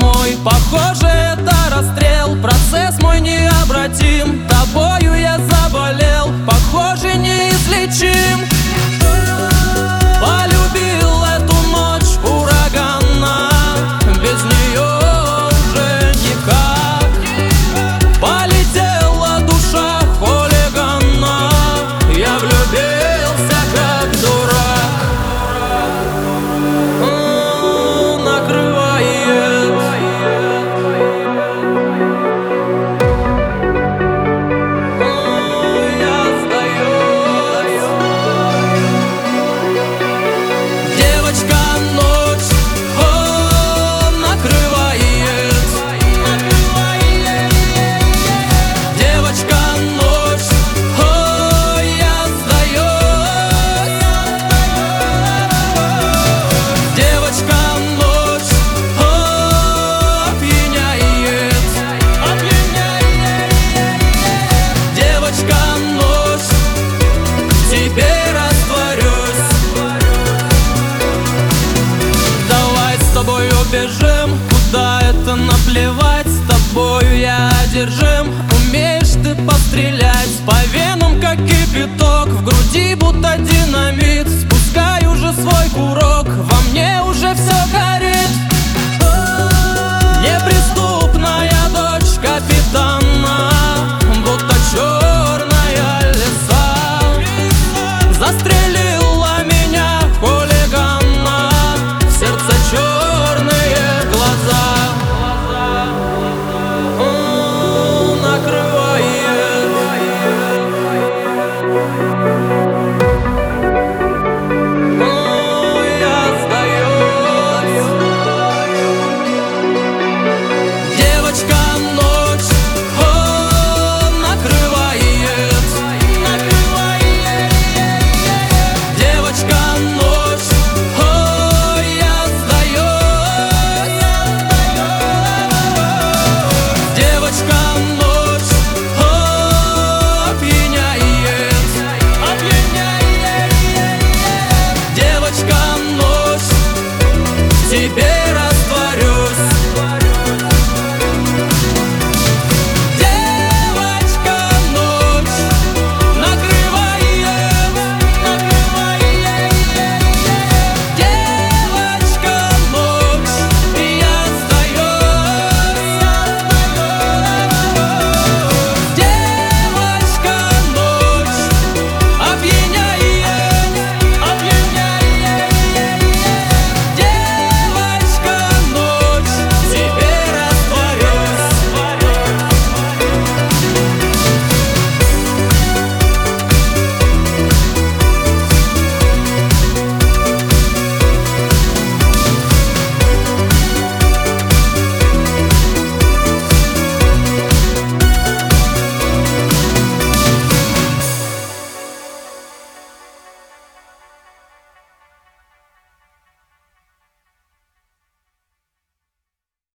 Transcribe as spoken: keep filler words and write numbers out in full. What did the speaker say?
домой. Похоже, это расстрел, процесс мой необратим. Тобою я заболел, похоже, неизлечим. Полюбил эту ночь ураганно, без нее уже никак. Полетела душа хулиганна, я влюбился как дурак. М, накрывает. М, я сдаюсь. Девочка, ночь, о, накрывает. Девочка, ночь, о, я сдаюсь. Девочка, ночь, о, опьяняет. Девочка, ночь, в тебе растворюсь. Давай с тобой убежим, куда это наплевать. С тобою я одержим, умеешь ты пострелять по венам, как кипяток, в груди будто динамит. Спускай уже свой курок.